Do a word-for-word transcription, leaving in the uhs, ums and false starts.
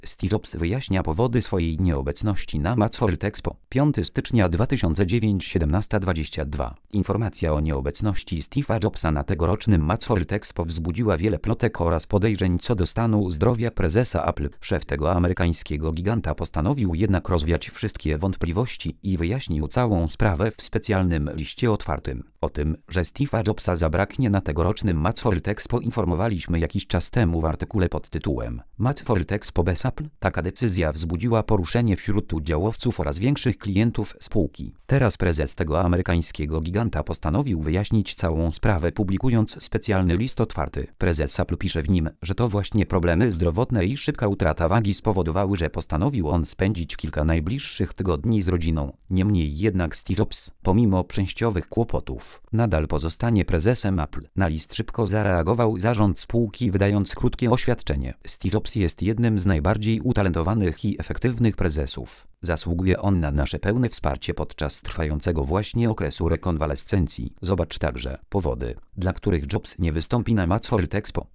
Steve Jobs wyjaśnia powody swojej nieobecności na Mad World Expo. piątego stycznia dwa tysiące dziewiątego, siedemnasta dwadzieścia dwa. Informacja o nieobecności Steve'a Jobsa na tegorocznym Mad World Expo wzbudziła wiele plotek oraz podejrzeń co do stanu zdrowia prezesa Apple. Szef tego amerykańskiego giganta postanowił jednak rozwiać wszystkie wątpliwości i wyjaśnił całą sprawę w specjalnym liście otwartym. O tym, że Steve'a Jobsa zabraknie na tegorocznym Mad World Expo informowaliśmy jakiś czas temu w artykule pod tytułem Mad World Expo bez Apple. Taka decyzja wzbudziła poruszenie wśród udziałowców oraz większych klientów spółki. Teraz prezes tego amerykańskiego giganta postanowił wyjaśnić całą sprawę, publikując specjalny list otwarty. Prezes Apple pisze w nim, że to właśnie problemy zdrowotne i szybka utrata wagi spowodowały, że postanowił on spędzić kilka najbliższych tygodni z rodziną. Niemniej jednak Steve Jobs, pomimo przejściowych kłopotów, nadal pozostanie prezesem Apple. Na list szybko zareagował zarząd spółki, wydając krótkie oświadczenie. Steve Jobs jest jednym z najbardziej utalentowanych i efektywnych prezesów. Zasługuje on na nasze pełne wsparcie podczas trwającego właśnie okresu rekonwalescencji. Zobacz także powody, dla których Jobs nie wystąpi na Mad World Expo.